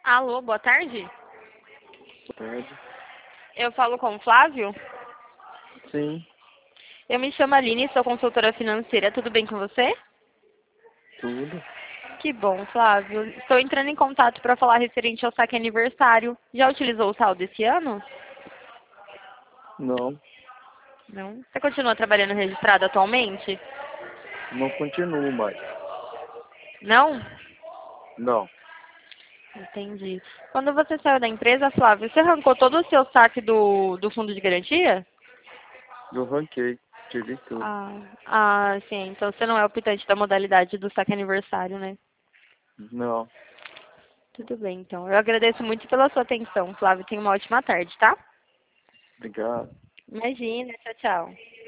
Alô, boa tarde. Boa tarde. Eu falo com o Flávio. Sim, Eu me chamo Aline, sou consultora financeira. Tudo bem com você? tudo. Que bom, Flávio. Estou entrando em contato para falar referente ao saque aniversário. Já utilizou o saldo esse ano? Não, Não. Você continua trabalhando registrado atualmente? não continuo mais. Não? Não, Entendi. Quando você saiu da empresa, Flávio, você arrancou todo o seu saque do fundo de garantia? eu ranquei, tirei tudo. Sim. Então você não é optante da modalidade do saque aniversário, né? Não, Tudo bem, então. Eu agradeço muito pela sua atenção, Flávio. Tenha uma ótima tarde, tá? obrigado. Imagina. Tchau, tchau.